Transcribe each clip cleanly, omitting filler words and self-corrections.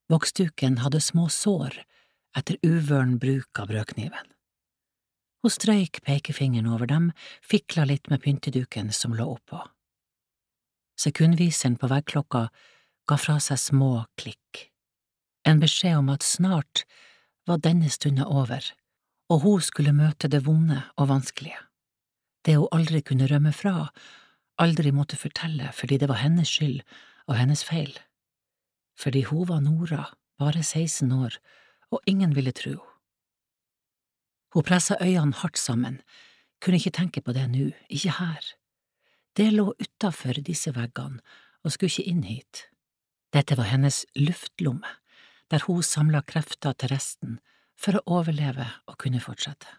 Voksduken hadde små sår etter uvøren bruk av brødkniven. Hun strøyk pekefingeren over dem, fikla litt med pynteduken som lå oppå. Sekundviseren på veggklokka ga fra seg små klikk. En beskjed om at snart var denne stunden over, og hun skulle møte det vonde og vanskelige. Det hun aldri kunne rømme fra, aldri måtte fortelle fordi det var hennes skyld og hennes feil. Fordi hun var Nora, bare 16 år, og ingen ville tro henne. Hun presset øynene hardt sammen, kunne ikke tenke på det nå, ikke her. Det lå utenfor disse veggene og skulle ikke inn hit. Dette var hennes luftlomme, der hun samlet krefter til resten for å overleve og kunne fortsette.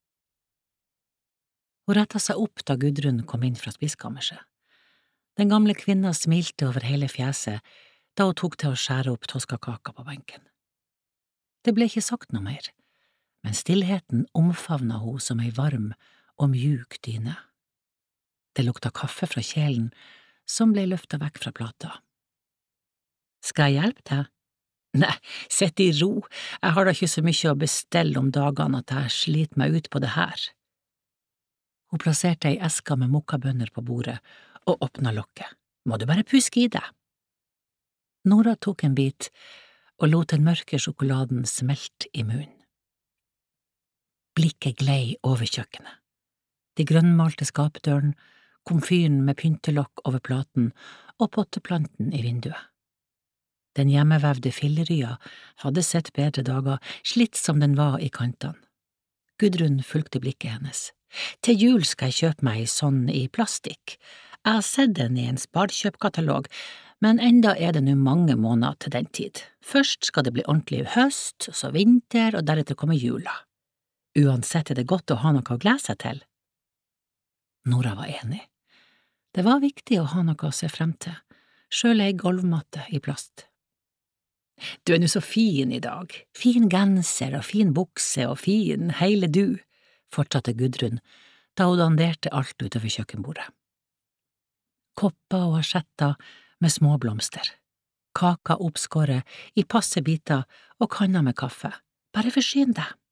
Hun rettet seg opp da Gudrun kom inn fra spiskammerset. Den gamle kvinna smilte over hele fjeset da hun tok til å skjære opp toskakaka på benken. Det ble ikke sagt noe mer, men stillheten omfavnet hun som ei varm og mjuk dyne. Det lukta kaffe fra kjelen som ble løftet vekk fra plata. Skal jeg hjelpe deg? Nei, sitt i ro, jeg har da ikke så mye å bestelle om dagene at jeg sliter meg ut på det her. Hun plasserte ei eske med mokkabønner på bordet og åpna lokket. Må du bare puske i deg. Nora tok en bit og lot den mørke sjokoladen smelte i munnen. Blikket glei over kjøkkenet. De grønnmalte skapdøren, komfyren med pyntelokk over platen og potteplanten i vinduet. Den hjemmevevde fillerya hadde sett bedre dager, slitt som den var i kantene. Gudrun fulgte blikket hennes. Til jul skal jeg kjøpe meg sånn i plastikk. Jeg har sett den i en sparkjøpkatalog, men enda er det nå mange måneder til den tid. Først skal det bli ordentlig høst, så vinter, og deretter kommer jula. Uansett er det godt å ha noe å glede seg til. Nora var enig. Det var viktig å ha noe å se frem til, selv ei gulvmatte i plast. Du er nå så fin i dag, fin genser og fin bukse og fin hele du, fortsatte Gudrun da hun danderte alt utover kjøkkenbordet. Kopper og asjetter med små blomster, kaka oppskåret i passe biter og kanna med kaffe, bare forsyn deg.